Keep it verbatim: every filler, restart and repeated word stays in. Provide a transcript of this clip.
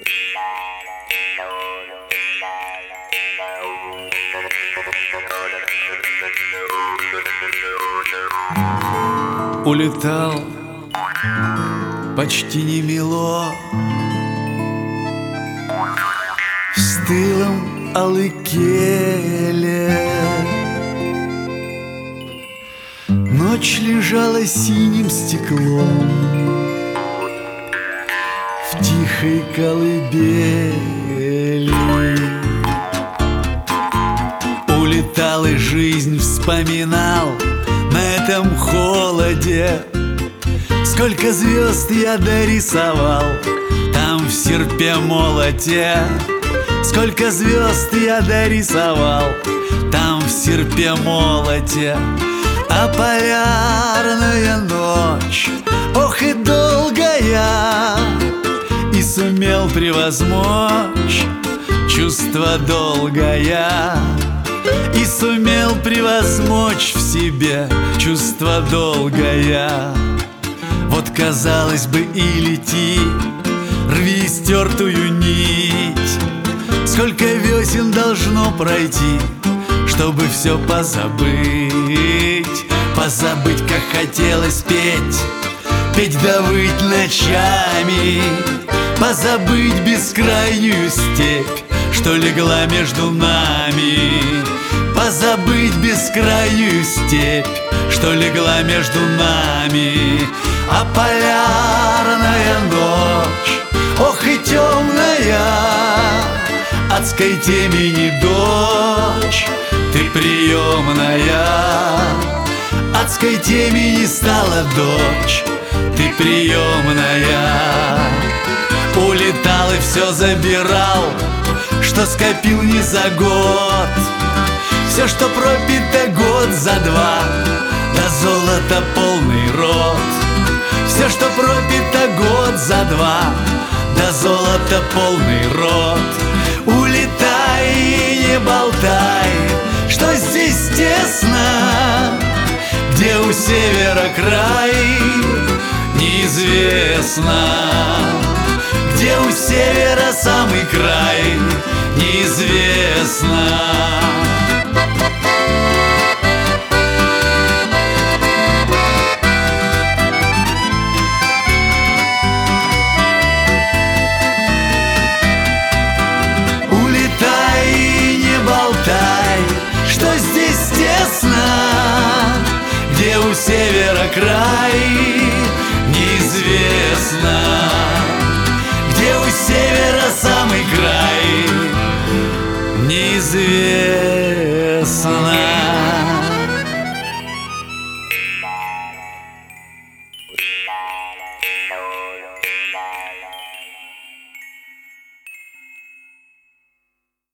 Улетал почти немило в стылом Алыкеле. Ночь лежала синим стеклом в тихой колыбели. Улетал и жизнь вспоминал на этом холоде. Сколько звезд я дорисовал там в серпе-молоте. Сколько звезд я дорисовал там в серпе-молоте. А полярная ночь, ох и долгая, и сумел превозмочь чувство долгое. И сумел превозмочь в себе чувство долгое. Вот, казалось бы, и лети, рви стертую нить. Сколько весен должно пройти, чтобы все позабыть. Позабыть, как хотелось петь, петь да выть ночами. Позабыть бескрайнюю степь, что легла между нами. Позабыть бескрайнюю степь, что легла между нами. А полярная ночь, ох и темная, адской темени дочь, ты приемная. Адской темени стала дочь, ты приемная. Улетал и все забирал, что скопил не за год. Все, что пропито год за два, да золото полный рот. Все, что пропито год за два, да золото полный рот. Улетай и не болтай, что здесь тесно, где у севера край неизвестно. Где у севера самый край неизвестно. Улетай и не болтай, что здесь тесно, где у севера край неизвестно. Где у севера самый край неизвестно.